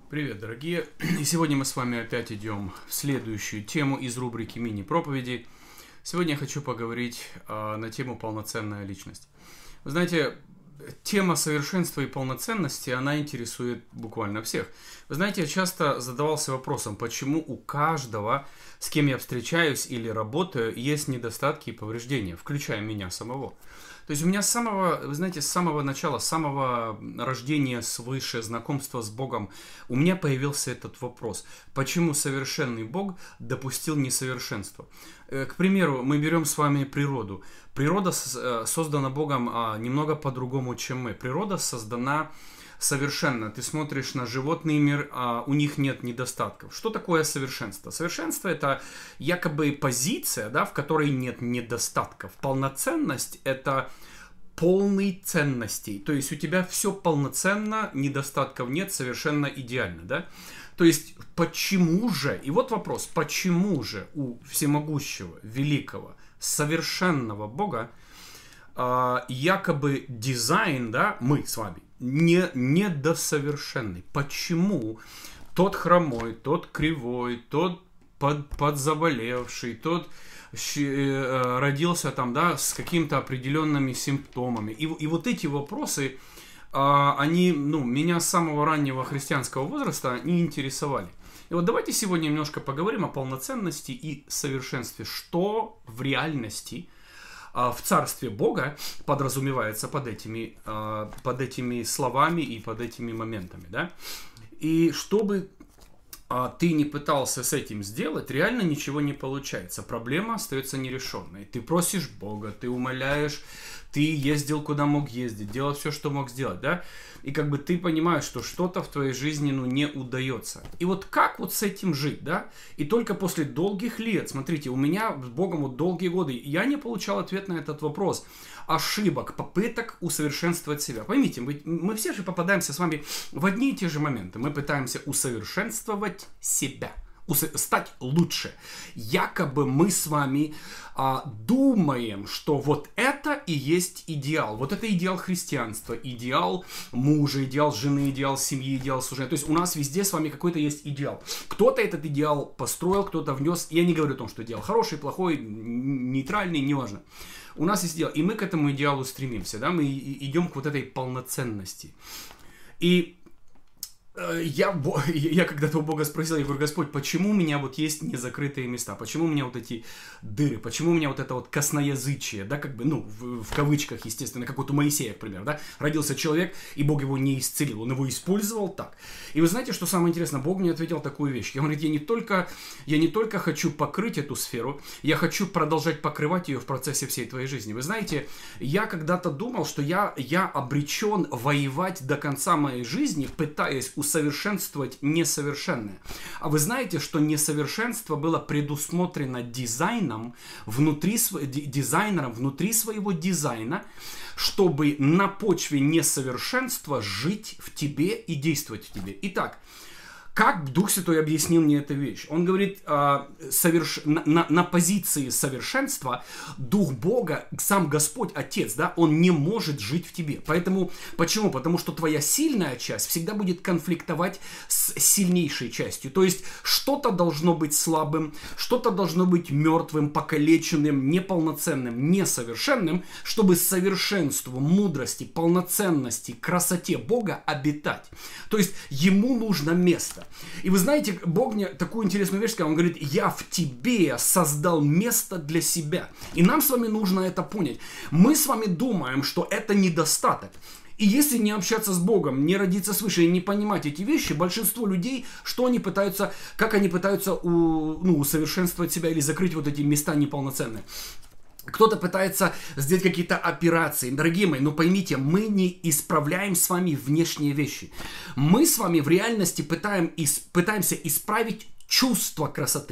Привет, дорогие! И сегодня мы с вами опять идем в следующую тему из рубрики «Мини-проповеди». Сегодня я хочу поговорить на тему «Полноценная личность». Вы знаете, тема совершенства и полноценности, она интересует буквально всех. Вы знаете, я часто задавался вопросом, почему у каждого, с кем я встречаюсь или работаю, есть недостатки и повреждения, включая меня самого. То есть у меня с самого начала, с самого рождения свыше, знакомства с Богом, у меня появился этот вопрос. Почему совершенный Бог допустил несовершенство? К примеру, мы берем с вами природу. Природа создана Богом немного по-другому, чем мы. Природа создана совершенно. Ты смотришь на животный мир, у них нет недостатков. Что такое совершенство? Совершенство — это якобы позиция, да, в которой нет недостатков. Полноценность — это полный ценностей. То есть у тебя все полноценно, недостатков нет, совершенно идеально, да? То есть почему же, и вот вопрос, почему же у всемогущего, великого, совершенного Бога якобы дизайн, да, мы с вами, недосовершенный? Почему тот хромой, тот кривой, тот подзаболевший, тот родился там, да, с какими-то определенными симптомами? И вот эти вопросы, они, меня с самого раннего христианского возраста не интересовали. И вот давайте сегодня немножко поговорим о полноценности и совершенстве. Что в реальности в Царстве Бога подразумевается под этими словами и под этими моментами, да? И чтобы ты не пытался с этим сделать, реально ничего не получается. Проблема остается нерешенной. Ты просишь Бога, ты умоляешь, ты ездил куда мог ездить, делал все, что мог сделать, да? И как бы ты понимаешь, что что-то в твоей жизни, не удается. И вот как вот с этим жить, да? И только после долгих лет, смотрите, у меня с Богом вот долгие годы, я не получал ответ на этот вопрос. Ошибок, попыток усовершенствовать себя. Поймите, мы все же попадаемся с вами в одни и те же моменты. Мы пытаемся усовершенствовать себя, стать лучше. Якобы мы с вами думаем, что вот это и есть идеал. Вот это идеал христианства, идеал мужа, идеал жены, идеал семьи, идеал служения. То есть у нас везде с вами какой-то есть идеал. Кто-то этот идеал построил, кто-то внес. Я не говорю о том, что идеал хороший, плохой, нейтральный, неважно. У нас есть идеал, и мы к этому идеалу стремимся, да, мы идем к вот этой полноценности. И я когда-то у Бога спросил, я говорю: Господь, почему у меня вот есть незакрытые места, почему у меня вот эти дыры, почему у меня вот это вот косноязычие, да, как бы, в кавычках, естественно, как вот у Моисея, к примеру, да, родился человек, и Бог его не исцелил, он его использовал так. И вы знаете, что самое интересное, Бог мне ответил такую вещь, он говорит: я не только хочу покрыть эту сферу, я хочу продолжать покрывать ее в процессе всей твоей жизни. Вы знаете, я когда-то думал, что я обречен воевать до конца моей жизни, пытаясь усовершенствовать несовершенное. А вы знаете, что несовершенство было предусмотрено дизайнером внутри своего дизайна, чтобы на почве несовершенства жить в тебе и действовать в тебе. Итак, как Дух Святой объяснил мне эту вещь? Он говорит, на позиции совершенства Дух Бога, сам Господь, Отец, да, Он не может жить в тебе. Поэтому, почему? Потому что твоя сильная часть всегда будет конфликтовать с сильнейшей частью. То есть что-то должно быть слабым, что-то должно быть мертвым, покалеченным, неполноценным, несовершенным, чтобы совершенству, мудрости, полноценности, красоте Бога обитать. То есть Ему нужно место. И вы знаете, Бог мне такую интересную вещь сказал. Он говорит: я в тебе создал место для себя. И нам с вами нужно это понять. Мы с вами думаем, что это недостаток. И если не общаться с Богом, не родиться свыше и не понимать эти вещи, большинство людей, как они пытаются усовершенствовать себя или закрыть вот эти места неполноценные. Кто-то пытается сделать какие-то операции. Дорогие мои, поймите, мы не исправляем с вами внешние вещи. Мы с вами в реальности пытаемся исправить чувство красоты,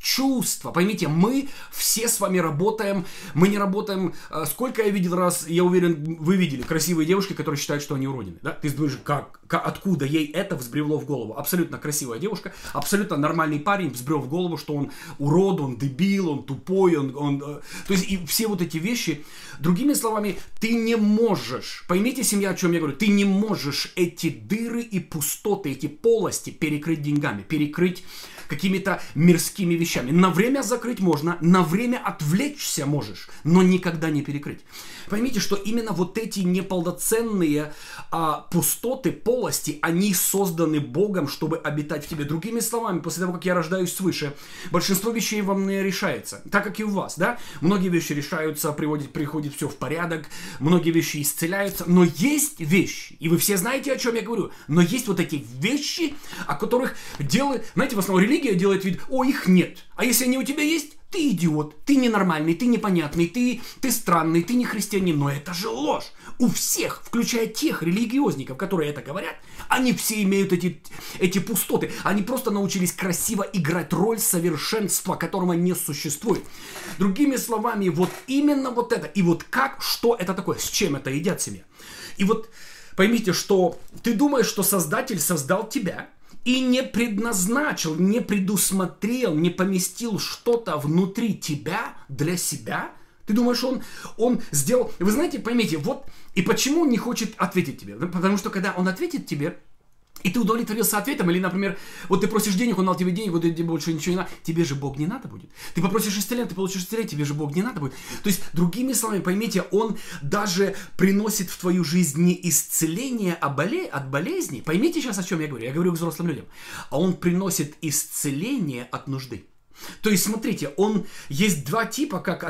чувства. Поймите, мы все с вами работаем, мы не работаем, сколько я видел раз, я уверен, вы видели красивые девушки, которые считают, что они уродины, да? Ты думаешь, откуда ей это взбрело в голову? Абсолютно красивая девушка, абсолютно нормальный парень взбрел в голову, что он урод, он дебил, он тупой, то есть и все вот эти вещи. Другими словами, ты не можешь, поймите, семья, о чем я говорю, ты не можешь эти дыры и пустоты, эти полости перекрыть деньгами, перекрыть какими-то мирскими вещами. На время закрыть можно, на время отвлечься можешь, но никогда не перекрыть. Поймите, что именно вот эти неполноценные пустоты, полости, они созданы Богом, чтобы обитать в тебе. Другими словами, после того, как я рождаюсь свыше, большинство вещей во мне решается, так как и у вас, да? Многие вещи решаются, приходит все в порядок, многие вещи исцеляются, но есть вещи, и вы все знаете, о чем я говорю, но есть вот эти вещи, о которых делают, знаете, в основном религия делает вид, о, их нет, а если они у тебя есть, ты идиот, ты ненормальный, ты непонятный, ты странный, ты не христианин. Но это же ложь. У всех, включая тех религиозников, которые это говорят, они все имеют эти пустоты. Они просто научились красиво играть роль совершенства, которого не существует. Другими словами, вот именно вот это. И вот что это такое, с чем это едят себе. И вот поймите, что ты думаешь, что Создатель создал тебя, и не предназначил, не предусмотрел, не поместил что-то внутри тебя для себя. Ты думаешь, он сделал... Вы знаете, поймите, вот и почему он не хочет ответить тебе. Потому что когда он ответит тебе, и ты удовлетворился ответом, или, например, вот ты просишь денег, он дал тебе денег, вот тебе больше ничего не надо, тебе же Бог не надо будет. Ты попросишь исцеления, ты получишь исцеление, тебе же Бог не надо будет. То есть, другими словами, поймите, он даже приносит в твою жизнь не исцеление от болезни. Поймите сейчас, о чем я говорю. Я говорю к взрослым людям. А он приносит исцеление от нужды. То есть, смотрите, есть два типа, как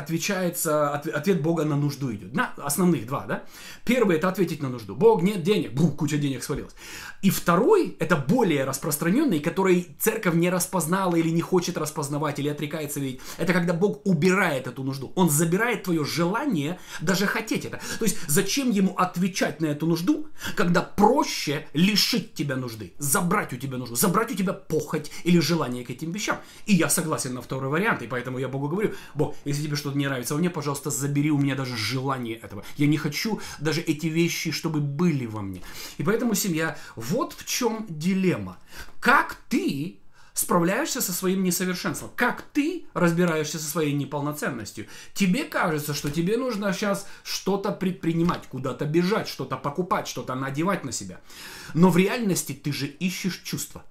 ответ Бога на нужду идет. Основных два, да? Первый – это ответить на нужду. Бог, нет денег, куча денег свалилась. И второй – это более распространенный, который церковь не распознала или не хочет распознавать, или отрекается видеть. Это когда Бог убирает эту нужду. Он забирает твое желание даже хотеть это. То есть, зачем ему отвечать на эту нужду, когда проще лишить тебя нужды, забрать у тебя нужду, забрать у тебя похоть или желание к этим вещам. И я согласен на второй вариант, и поэтому я Богу говорю: Бог, если тебе что-то не нравится во мне, пожалуйста, забери у меня даже желание этого. Я не хочу даже эти вещи, чтобы были во мне. И поэтому, семья, вот в чем дилемма. Как ты справляешься со своим несовершенством? Как ты разбираешься со своей неполноценностью? Тебе кажется, что тебе нужно сейчас что-то предпринимать, куда-то бежать, что-то покупать, что-то надевать на себя. Но в реальности ты же ищешь чувства.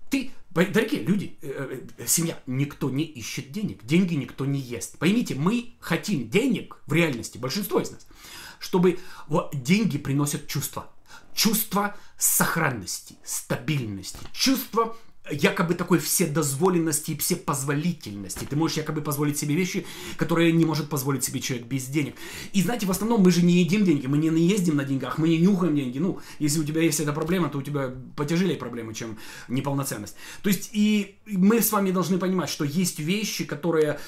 Дорогие люди, семья, никто не ищет денег, деньги никто не ест. Поймите, мы хотим денег, в реальности, большинство из нас, чтобы деньги приносят чувства. Чувство сохранности, стабильности, чувство якобы такой вседозволенности и всепозволительности. Ты можешь якобы позволить себе вещи, которые не может позволить себе человек без денег. И знаете, в основном мы же не едим деньги, мы не ездим на деньгах, мы не нюхаем деньги. Ну, если у тебя есть эта проблема, то у тебя потяжелее проблемы, чем неполноценность. То есть, и мы с вами должны понимать, что есть вещи, которые,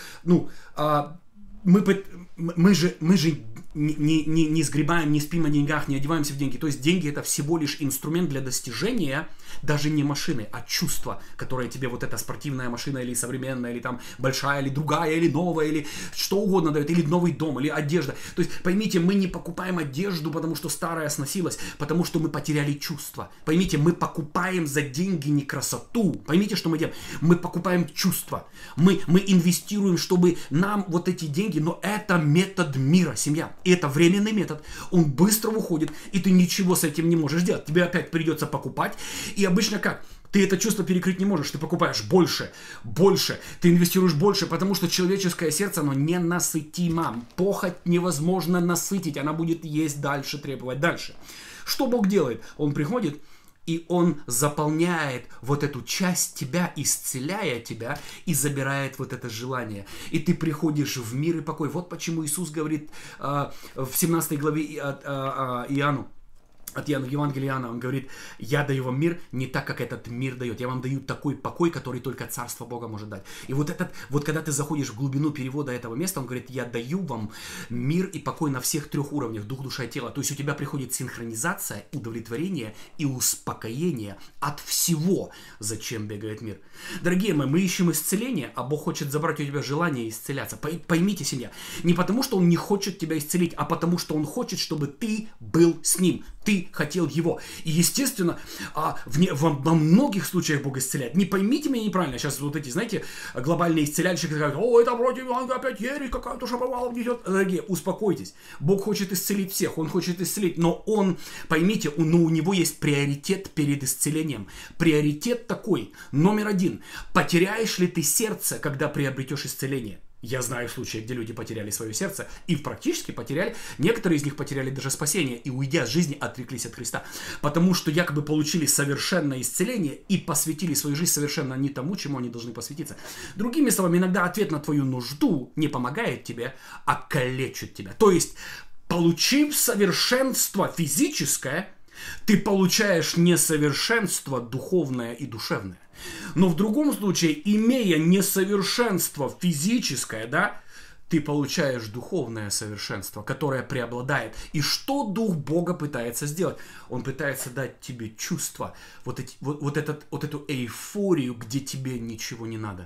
мы же не сгребаем, не спим на деньгах, не одеваемся в деньги. То есть деньги — это всего лишь инструмент для достижения даже не машины, а чувства, которые тебе вот эта спортивная машина или современная, или там большая, или другая, или новая, или что угодно дает, или новый дом, или одежда. То есть поймите, мы не покупаем одежду, потому что старая сносилась, потому что мы потеряли чувства. Поймите, мы покупаем за деньги не красоту. Поймите, что мы делаем. Мы покупаем чувства. Мы инвестируем, чтобы нам вот эти деньги, но это метод мира, семья. И это временный метод. Он быстро уходит, и ты ничего с этим не можешь делать. Тебе опять придется покупать. И обычно как? Ты это чувство перекрыть не можешь. Ты покупаешь больше. Ты инвестируешь больше, потому что человеческое сердце, оно ненасытимо. Похоть невозможно насытить. Она будет есть дальше, требовать дальше. Что Бог делает? Он приходит, и Он заполняет вот эту часть тебя, исцеляя тебя, и забирает вот это желание. И ты приходишь в мир и покой. Вот почему Иисус говорит в 17 главе Иоанну: от Евангелия Иоанна, он говорит: я даю вам мир не так, как этот мир дает. Я вам даю такой покой, который только Царство Бога может дать. И вот когда ты заходишь в глубину перевода этого места, он говорит: я даю вам мир и покой на всех 3 уровнях: дух, душа и тело. То есть у тебя приходит синхронизация, удовлетворение и успокоение от всего, зачем бегает мир. Дорогие мои, мы ищем исцеление, а Бог хочет забрать у тебя желание исцеляться. Поймите, семья, не потому, что Он не хочет тебя исцелить, а потому, что Он хочет, чтобы ты был с Ним. Ты хотел Его. И, естественно, во многих случаях Бог исцеляет. Не поймите меня неправильно. Сейчас вот эти, знаете, глобальные исцеляльщики говорят: о, это против Евангелия опять ересь какая-то шаповалов несет. Дорогие, успокойтесь. Бог хочет исцелить всех. Он хочет исцелить. Но Он, поймите, у Него есть приоритет перед исцелением. Приоритет такой. Номер 1. Потеряешь ли ты сердце, когда приобретешь исцеление? Я знаю случаи, где люди потеряли свое сердце и практически потеряли, некоторые из них потеряли даже спасение и, уйдя с жизни, отреклись от Христа, потому что якобы получили совершенное исцеление и посвятили свою жизнь совершенно не тому, чему они должны посвятиться. Другими словами, иногда ответ на твою нужду не помогает тебе, а калечит тебя. То есть, получив совершенство физическое, ты получаешь несовершенство духовное и душевное. Но в другом случае, имея несовершенство физическое, да, ты получаешь духовное совершенство, которое преобладает. И что Дух Бога пытается сделать? Он пытается дать тебе чувство, вот эту эйфорию, где тебе ничего не надо.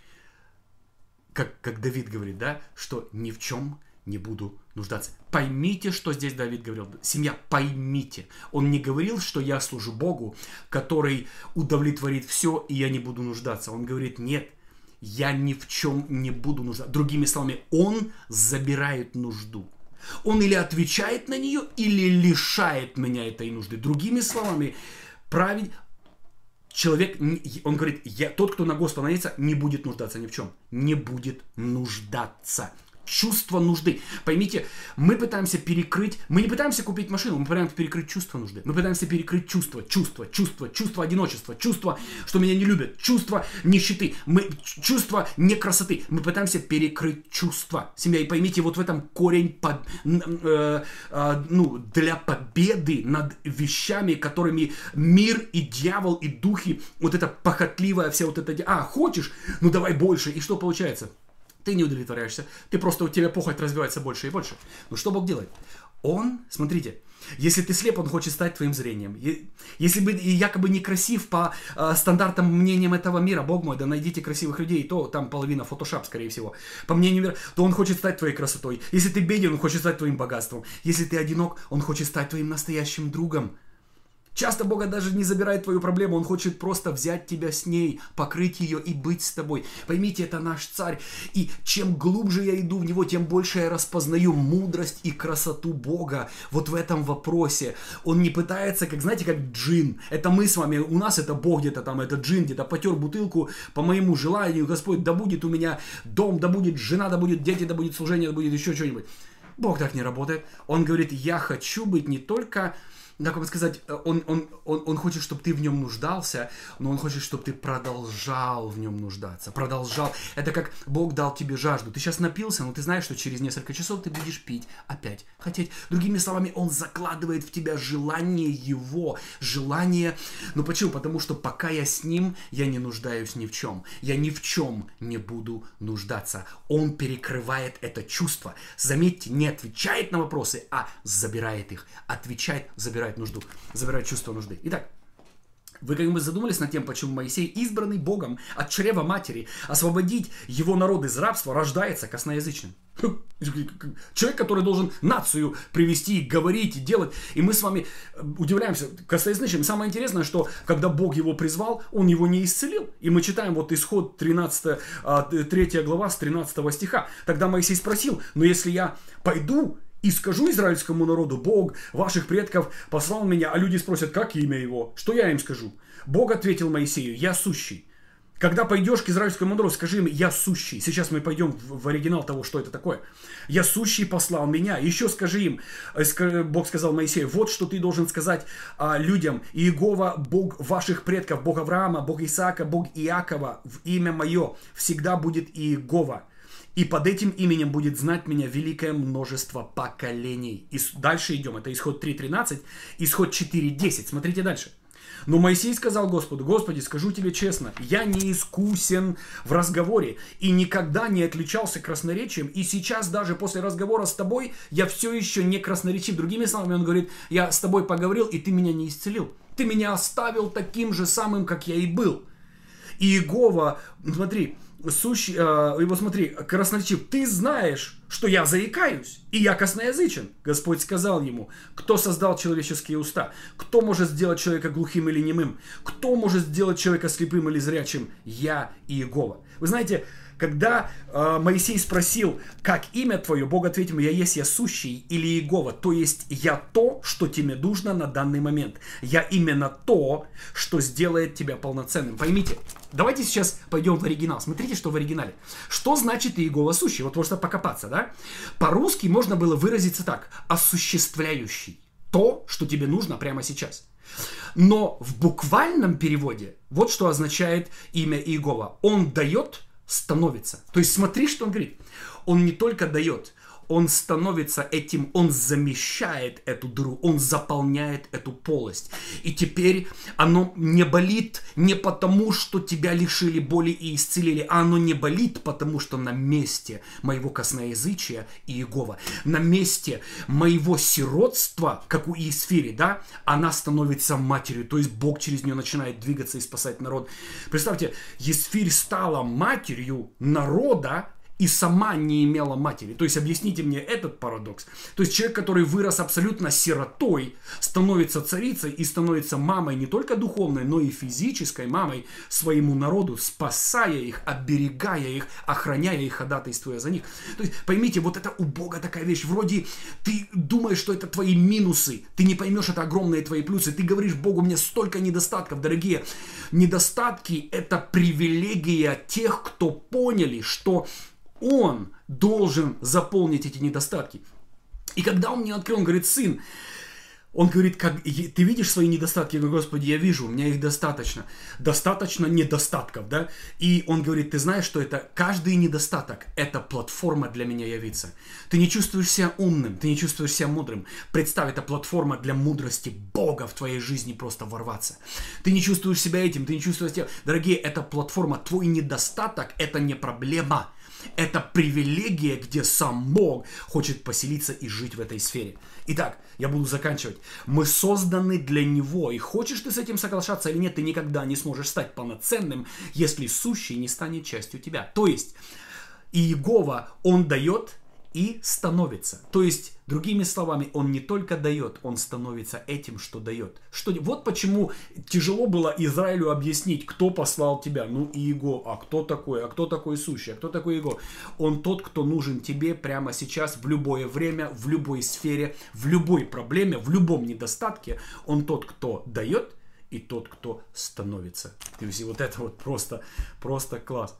Как Давид говорит, да, что ни в чем не буду нуждаться. Поймите, что здесь Давид говорил. Семья, поймите. Он не говорил, что я служу Богу, который удовлетворит все, и я не буду нуждаться. Он говорит: нет, я ни в чем не буду нуждаться. Другими словами, Он забирает нужду. Он или отвечает на нее, или лишает меня этой нужды. Другими словами, человек, он говорит: тот, кто на Господа надеется, не будет нуждаться ни в чем. Не будет нуждаться. Чувство нужды. Поймите, мы пытаемся перекрыть, мы не пытаемся купить машину, мы пытаемся перекрыть чувство нужды. Мы пытаемся перекрыть чувство одиночества, чувство, что меня не любят, чувство нищеты, чувство некрасоты. Мы пытаемся перекрыть чувство. Семья, и поймите, вот в этом корень для победы над вещами, которыми мир и дьявол и духи, вот это похотливое, вся вот это, хочешь, ну давай больше. И что получается? Ты не удовлетворяешься, у тебя похоть развивается больше и больше. Но что Бог делает? Он, смотрите, если ты слеп, Он хочет стать твоим зрением. Если бы якобы некрасив по стандартам, мнениям этого мира, Бог мой, да найдите красивых людей, то там половина фотошоп, скорее всего. По мнению мира, то Он хочет стать твоей красотой. Если ты беден, Он хочет стать твоим богатством. Если ты одинок, Он хочет стать твоим настоящим другом. Часто Бог даже не забирает твою проблему, Он хочет просто взять тебя с ней, покрыть ее и быть с тобой. Поймите, это наш Царь. И чем глубже я иду в Него, тем больше я распознаю мудрость и красоту Бога вот в этом вопросе. Он не пытается, как джин. Это мы с вами, у нас это Бог где-то там, это джин, где-то потер бутылку по моему желанию. Господь, да будет у меня дом, да будет жена, да будет дети, да будет служение, да будет еще что-нибудь. Бог так не работает. Он говорит: я хочу быть не только... Как вам сказать, он хочет, чтобы ты в нем нуждался, но Он хочет, чтобы ты продолжал в нем нуждаться. Продолжал. Это как Бог дал тебе жажду. Ты сейчас напился, но ты знаешь, что через несколько часов ты будешь пить опять. Хотеть. Другими словами, Он закладывает в тебя желание Его. Желание. Ну почему? Потому что пока я с Ним, я не нуждаюсь ни в чем. Я ни в чем не буду нуждаться. Он перекрывает это чувство. Заметьте, не отвечает на вопросы, а забирает их. Отвечает, забирает нужду, забирает чувство нужды. Итак, вы как бы задумались над тем, почему Моисей, избранный Богом от чрева матери, освободить его народ из рабства, рождается косноязычным. Человек, который должен нацию привести, говорить и делать. И мы с вами удивляемся косноязычным. Самое интересное, что когда Бог его призвал, Он его не исцелил. И мы читаем вот Исход 3 глава с 13 стиха. Тогда Моисей спросил: но если я пойду и скажу израильскому народу: Бог ваших предков послал меня, а люди спросят: как имя его? Что я им скажу? Бог ответил Моисею: я сущий. Когда пойдешь к израильскому народу, скажи им: я сущий. Сейчас мы пойдем в оригинал того, что это такое. Я сущий послал меня. Еще скажи им, Бог сказал Моисею: вот что ты должен сказать людям: Иегова, Бог ваших предков, Бог Авраама, Бог Исаака, Бог Иакова, в имя мое всегда будет Иегова. И под этим именем будет знать меня великое множество поколений. И дальше идем. Это исход 3.13, исход 4.10. Смотрите дальше. Но Моисей сказал Господу: Господи, скажу тебе честно, я не искусен в разговоре и никогда не отличался красноречием. И сейчас даже после разговора с тобой я все еще не красноречив. Другими словами, он говорит: я с тобой поговорил, и ты меня не исцелил. Ты меня оставил таким же самым, как я и был. И Иегова, смотри, его смотри, красноречив: ты знаешь, что я заикаюсь, и я косноязычен. Господь сказал ему: кто создал человеческие уста? Кто может сделать человека глухим или немым? Кто может сделать человека слепым или зрячим? Я Иегова. Вы знаете, когда Моисей спросил: как имя твое, Бог ответил: я есть я сущий, или Иегова, то есть я то, что тебе нужно на данный момент. Я именно то, что сделает тебя полноценным. Поймите, давайте сейчас пойдем в оригинал. Смотрите, что в оригинале. Что значит Иегова сущий? Вот можно покопаться, да? По-русски можно было выразиться так: осуществляющий то, что тебе нужно прямо сейчас. Но в буквальном переводе вот что означает имя Иегова. Он дает, становится. То есть смотри, что он говорит. Он не только дает, он становится этим, он замещает эту дыру, он заполняет эту полость. И теперь оно не болит не потому, что тебя лишили боли и исцелили, а оно не болит, потому что на месте моего косноязычия Иегова, на месте моего сиротства, как у Иисфири, да, она становится матерью, то есть Бог через нее начинает двигаться и спасать народ. Представьте, Иисфирь стала матерью народа, и сама не имела матери. То есть объясните мне этот парадокс. То есть человек, который вырос абсолютно сиротой, становится царицей и становится мамой не только духовной, но и физической мамой своему народу, спасая их, оберегая их, охраняя их, ходатайствуя за них. То есть поймите, вот это у Бога такая вещь. Вроде ты думаешь, что это твои минусы, ты не поймешь, это огромные твои плюсы. Ты говоришь: Богу, у меня столько недостатков. Дорогие, недостатки — это привилегия тех, кто поняли, что он должен заполнить эти недостатки. И когда он мне открыл, он говорит: сын, он говорит: как, ты видишь свои недостатки? Я говорю: Господи, я вижу, у меня их достаточно. Достаточно недостатков, да? И он говорит: ты знаешь, что это каждый недостаток — это платформа для меня явиться. Ты не чувствуешь себя умным, ты не чувствуешь себя мудрым. Представь, это платформа для мудрости Бога в твоей жизни просто ворваться. Ты не чувствуешь себя этим, ты не чувствуешь себя... Дорогие, это платформа. Твой недостаток — это не проблема. Это привилегия, где сам Бог хочет поселиться и жить в этой сфере. Итак, я буду заканчивать. Мы созданы для Него. И хочешь ты с этим соглашаться или нет, ты никогда не сможешь стать полноценным, если сущий не станет частью тебя. То есть, Иегова, Он дает и становится. То есть, другими словами, он не только дает, он становится этим, что дает. Вот почему тяжело было Израилю объяснить, кто послал тебя. Ну, Иегова, а кто такой сущий, а кто такой Иегова? Он тот, кто нужен тебе прямо сейчас, в любое время, в любой сфере, в любой проблеме, в любом недостатке. Он тот, кто дает, и тот, кто становится. То есть, вот это вот просто класс.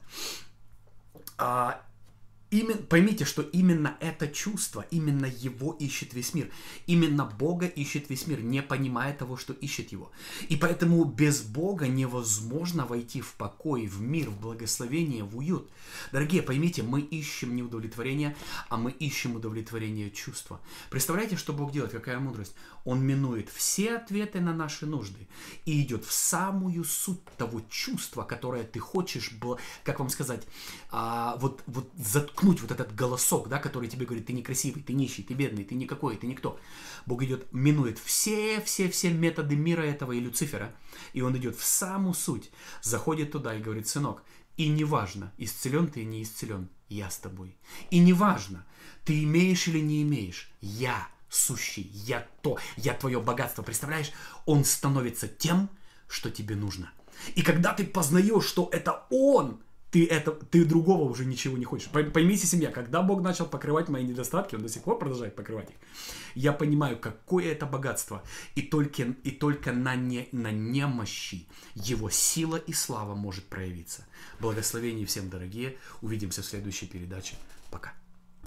Поймите, что именно это чувство, именно его ищет весь мир. Именно Бога ищет весь мир, не понимая того, что ищет его. И поэтому без Бога невозможно войти в покой, в мир, в благословение, в уют. Дорогие, поймите, мы ищем не удовлетворение, а мы ищем удовлетворение чувства. Представляете, что Бог делает, какая мудрость? Он минует все ответы на наши нужды и идет в самую суть того чувства, которое ты хочешь, как вам сказать, вот заткнуть вот этот голосок, да, который тебе говорит: ты некрасивый, ты нищий, ты бедный, ты никакой, ты никто. Бог идет, минует все методы мира этого и Люцифера, и он идет в саму суть, заходит туда и говорит: сынок, и неважно, исцелен ты или не исцелен, я с тобой. И неважно, ты имеешь или не имеешь, я сущий, я твое богатство. Представляешь, он становится тем, что тебе нужно. И когда ты познаешь, что это он, ты другого уже ничего не хочешь. Поймите, семья, когда Бог начал покрывать мои недостатки, Он до сих пор продолжает покрывать их, я понимаю, какое это богатство. И только на немощи Его сила и слава может проявиться. Благословения всем, дорогие. Увидимся в следующей передаче. Пока.